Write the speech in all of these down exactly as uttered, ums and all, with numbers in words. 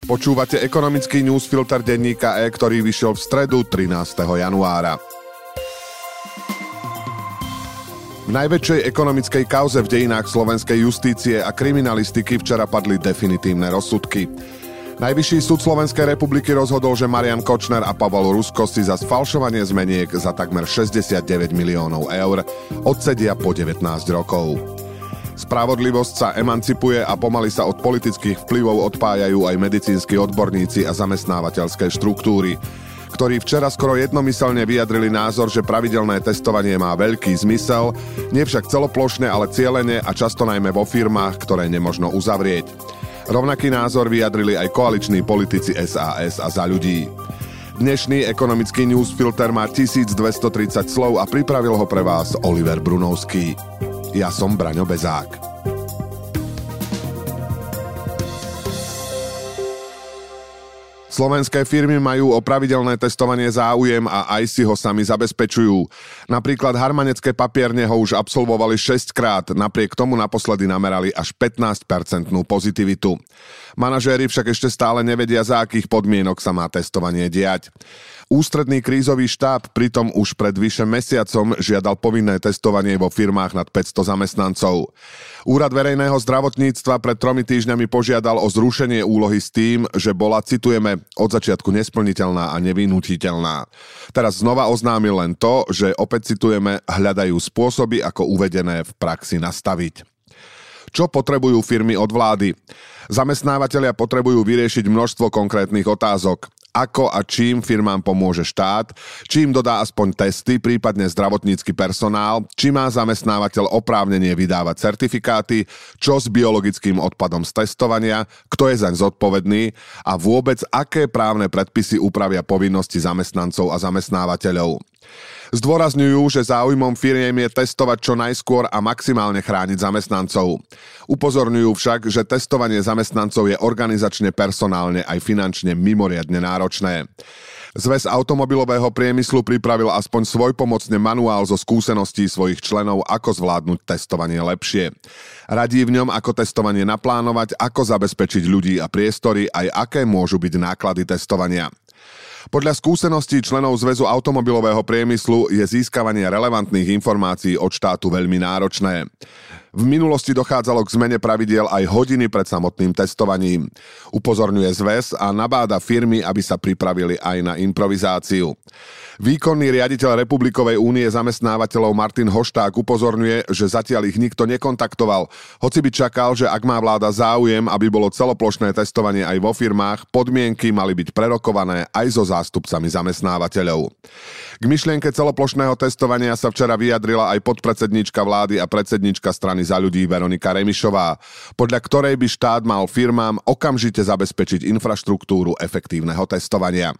Počúvate ekonomický newsfilter denníka E, ktorý vyšiel v stredu trinásteho januára. V najväčšej ekonomickej kauze v dejinách slovenskej justície a kriminalistiky včera padli definitívne rozsudky. Najvyšší súd Slovenskej republiky rozhodol, že Marian Kočner a Pavol Rusko si za sfalšovanie zmeniek za takmer šesťdesiatdeväť miliónov eur odsedia po devätnásť rokov. Spravodlivosť sa emancipuje a pomaly sa od politických vplyvov odpájajú aj medicínsky odborníci a zamestnávateľské štruktúry, ktorí včera skoro jednomyselne vyjadrili názor, že pravidelné testovanie má veľký zmysel, nie však celoplošne, ale cielene a často najmä vo firmách, ktoré nemožno uzavrieť. Rovnaký názor vyjadrili aj koaliční politici es a es a Za ľudí. Dnešný ekonomický newsfilter má tisícdvestotridsať slov a pripravil ho pre vás Oliver Brunovský. Ja som Braňo Bezák. Slovenské firmy majú o pravidelné testovanie záujem a aj si ho sami zabezpečujú. Napríklad harmanecké papierne ho už absolvovali šesťkrát, napriek tomu naposledy namerali až pätnásť percentnú pozitivitu. Manažéri však ešte stále nevedia, za akých podmienok sa má testovanie diať. Ústredný krízový štáb pritom už pred vyše mesiacom žiadal povinné testovanie vo firmách nad päťsto zamestnancov. Úrad verejného zdravotníctva pred tromi týždňami požiadal o zrušenie úlohy s tým, že bola, citujeme, od začiatku nesplniteľná a nevynútiteľná. Teraz znova oznámil len to, že opäť, citujeme, hľadajú spôsoby, ako uvedené v praxi nastaviť. Čo potrebujú firmy od vlády? Zamestnávatelia potrebujú vyriešiť množstvo konkrétnych otázok. Ako a čím firmám pomôže štát, čím dodá aspoň testy, prípadne zdravotnícky personál, či má zamestnávateľ oprávnenie vydávať certifikáty, čo s biologickým odpadom z testovania, kto je zaň zodpovedný a vôbec aké právne predpisy upravia povinnosti zamestnancov a zamestnávateľov. Zdôrazňujú, že záujmom firiem je testovať čo najskôr a maximálne chrániť zamestnancov. Upozorňujú však, že testovanie zamestnancov je organizačne, personálne aj finančne mimoriadne náročné. Zväz automobilového priemyslu pripravil aspoň svojpomocne manuál zo skúseností svojich členov, ako zvládnuť testovanie lepšie. Radí v ňom, ako testovanie naplánovať, ako zabezpečiť ľudí a priestory, aj aké môžu byť náklady testovania. Podľa skúseností členov Zväzu automobilového priemyslu je získavanie relevantných informácií od štátu veľmi náročné. V minulosti dochádzalo k zmene pravidiel aj hodiny pred samotným testovaním. Upozorňuje zväz a nabáda firmy, aby sa pripravili aj na improvizáciu. Výkonný riaditeľ Republikovej únie zamestnávateľov Martin Hošták upozorňuje, že zatiaľ ich nikto nekontaktoval, hoci by čakal, že ak má vláda záujem, aby bolo celoplošné testovanie aj vo firmách, podmienky mali byť prerokované aj so zástupcami zamestnávateľov. K myšlienke celoplošného testovania sa včera vyjadrila aj podpredsedníčka vlády a predsedníčka strany Za ľudí Veronika Remišová, podľa ktorej by štát mal firmám okamžite zabezpečiť infraštruktúru efektívneho testovania.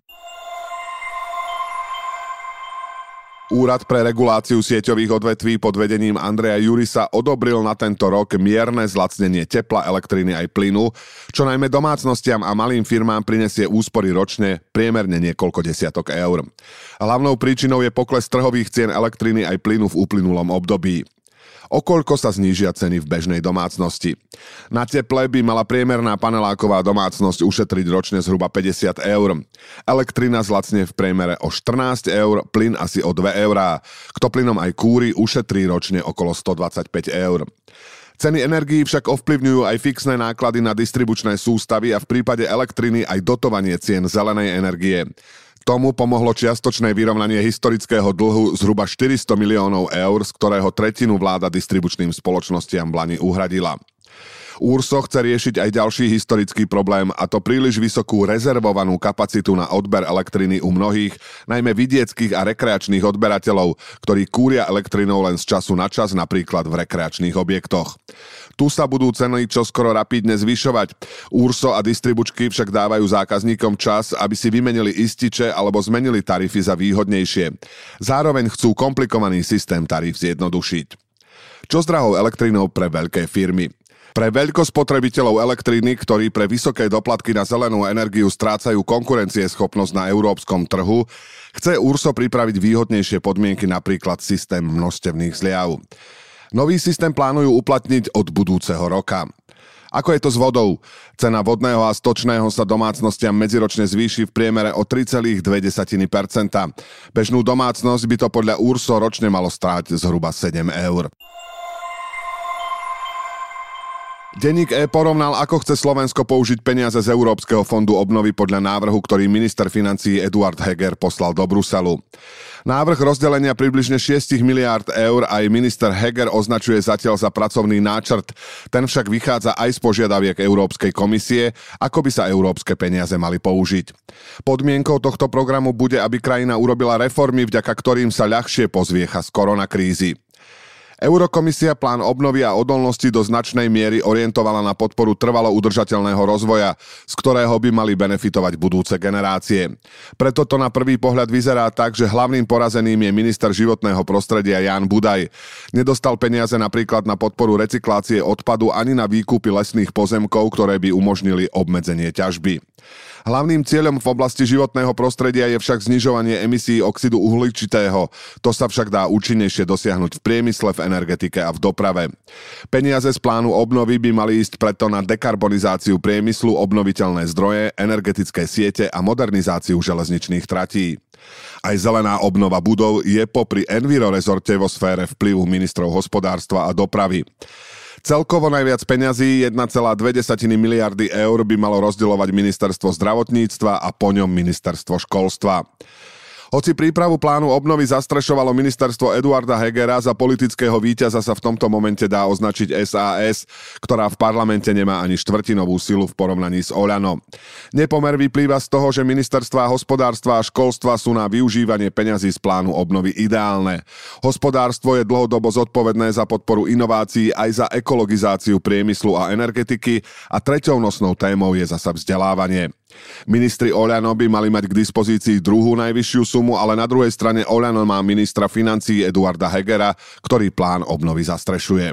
Úrad pre reguláciu sieťových odvetví pod vedením Andreja Jurisa odobril na tento rok mierne zlacnenie tepla, elektriny aj plynu, čo najmä domácnostiam a malým firmám prinesie úspory ročne priemerne niekoľko desiatok eur. Hlavnou príčinou je pokles trhových cien elektriny aj plynu v uplynulom období. Okoľko sa znížia ceny v bežnej domácnosti. Na teple by mala priemerná paneláková domácnosť ušetriť ročne zhruba päťdesiat eur. Elektrina zlacne v priemere o štrnásť eur, plyn asi o dve eurá. Kto plynom aj kúri, ušetrí ročne okolo stodvadsaťpäť eur. Ceny energií však ovplyvňujú aj fixné náklady na distribučné sústavy a v prípade elektriny aj dotovanie cien zelenej energie. Tomu pomohlo čiastočné vyrovnanie historického dlhu zhruba štyristo miliónov eur, z ktorého tretinu vláda distribučným spoločnostiam v lani uhradila. Úrso chce riešiť aj ďalší historický problém, a to príliš vysokú rezervovanú kapacitu na odber elektriny u mnohých, najmä vidieckých a rekreačných odberateľov, ktorí kúria elektrinou len z času na čas, napríklad v rekreačných objektoch. Tu sa budú ceny čoskoro rapídne zvyšovať. Úrso a distribučky však dávajú zákazníkom čas, aby si vymenili ističe alebo zmenili tarify za výhodnejšie. Zároveň chcú komplikovaný systém tarif zjednodušiť. Čo s drahou elektrinou pre veľké firmy? Pre veľkospotrebiteľov elektriny, ktorí pre vysoké doplatky na zelenú energiu strácajú konkurencieschopnosť na európskom trhu, chce Úrso pripraviť výhodnejšie podmienky, napríklad systém množstevných zliav. Nový systém plánujú uplatniť od budúceho roka. Ako je to s vodou? Cena vodného a stočného sa domácnostiam medziročne zvýši v priemere o tri celé dve percentá. Bežnú domácnosť by to podľa Urso ročne malo stáť zhruba sedem eur. Denník E porovnal, ako chce Slovensko použiť peniaze z Európskeho fondu obnovy podľa návrhu, ktorý minister financií Eduard Heger poslal do Bruselu. Návrh rozdelenia približne šesť miliárd eur aj minister Heger označuje zatiaľ za pracovný náčrt. Ten však vychádza aj z požiadaviek Európskej komisie, ako by sa európske peniaze mali použiť. Podmienkou tohto programu bude, aby krajina urobila reformy, vďaka ktorým sa ľahšie pozviecha z koronakrízy. Eurokomisia plán obnovy a odolnosti do značnej miery orientovala na podporu trvalo udržateľného rozvoja, z ktorého by mali benefitovať budúce generácie. Preto to na prvý pohľad vyzerá tak, že hlavným porazeným je minister životného prostredia Ján Budaj. Nedostal peniaze napríklad na podporu recyklácie odpadu ani na výkupy lesných pozemkov, ktoré by umožnili obmedzenie ťažby. Hlavným cieľom v oblasti životného prostredia je však znižovanie emisí oxidu uhličitého. To sa však dá účinnejšie dosiahnuť v priemysle, v energetike a v doprave. Peniaze z plánu obnovy by mali ísť preto na dekarbonizáciu priemyslu, obnoviteľné zdroje, energetické siete a modernizáciu železničných tratí. Aj zelená obnova budov je popri Enviro rezorte vo sfére vplyvu ministrov hospodárstva a dopravy. Celkovo najviac peňazí, jeden celá dve miliardy eur, by malo rozdeľovať ministerstvo zdravotníctva a po ňom ministerstvo školstva. Hoci prípravu plánu obnovy zastrešovalo ministerstvo Eduarda Hegera, za politického víťaza sa v tomto momente dá označiť es a es, ktorá v parlamente nemá ani štvrtinovú silu v porovnaní s Oľano. Nepomer vyplýva z toho, že ministerstvá hospodárstva a školstva sú na využívanie peňazí z plánu obnovy ideálne. Hospodárstvo je dlhodobo zodpovedné za podporu inovácií aj za ekologizáciu priemyslu a energetiky a treťou nosnou témou je zasa vzdelávanie. Ministri Oľano by mali mať k dispozícii druhú najvyššiu sumu, ale na druhej strane Oľano má ministra financií Eduarda Hegera, ktorý plán obnovy zastrešuje.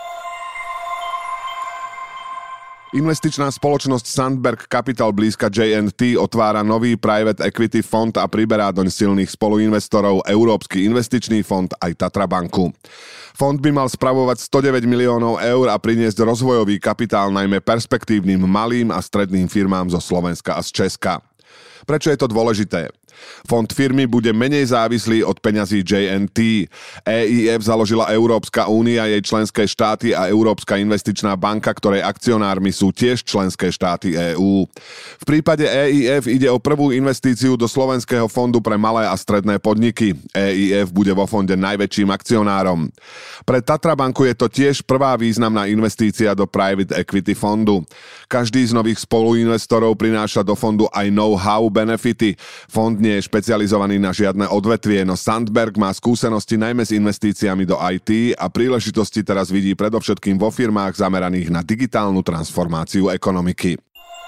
Investičná spoločnosť Sandberg Capital blízka jé en té otvára nový private equity fond a priberá doň silných spoluinvestorov Európsky investičný fond aj Tatra banku. Fond by mal spravovať stodeväť miliónov eur a priniesť rozvojový kapitál najmä perspektívnym malým a stredným firmám zo Slovenska a z Česka. Prečo je to dôležité? Fond firmy bude menej závislý od peňazí jé en té. é í ef založila Európska únia, jej členské štáty a Európska investičná banka, ktorej akcionármi sú tiež členské štáty EÚ. V prípade é í ef ide o prvú investíciu do Slovenského fondu pre malé a stredné podniky. é í ef bude vo fonde najväčším akcionárom. Pre Tatra banku je to tiež prvá významná investícia do private equity fondu. Každý z nových spoluinvestorov prináša do fondu aj know-how benefity. Fond nie je špecializovaný na žiadne odvetvie, no Sandberg má skúsenosti najmä s investíciami do í té a príležitosti teraz vidí predovšetkým vo firmách zameraných na digitálnu transformáciu ekonomiky.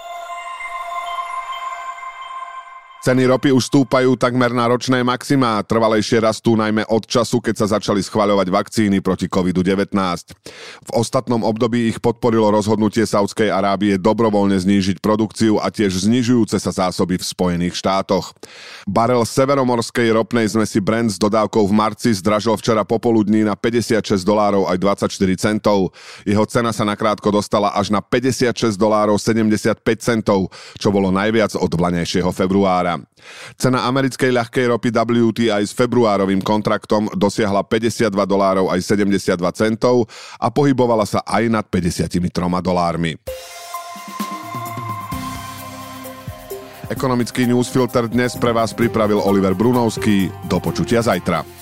Ceny ropy už stúpajú takmer na ročné maximá, trvalejšie rastú najmä od času, keď sa začali schvaľovať vakcíny proti kovid devätnásť. V ostatnom období ich podporilo rozhodnutie Saudskej Arábie dobrovoľne znížiť produkciu a tiež znižujúce sa zásoby v Spojených štátoch. Barel severomorskej ropnej zmesi Brent s dodávkou v marci zdražil včera popoludní na päťdesiatšesť dolárov aj dvadsaťštyri centov. Jeho cena sa nakrátko dostala až na päťdesiatšesť dolárov sedemdesiatpäť centov, čo bolo najviac od vlaňajšieho februára. Cena americkej ľahkej ropy dubľú té í s februárovým kontraktom dosiahla päťdesiatdva dolárov aj sedemdesiatdva centov a pohybovala sa aj nad päťdesiatimi troma dolármi. Ekonomický newsfilter dnes pre vás pripravil Oliver Brunovský. Do počutia zajtra.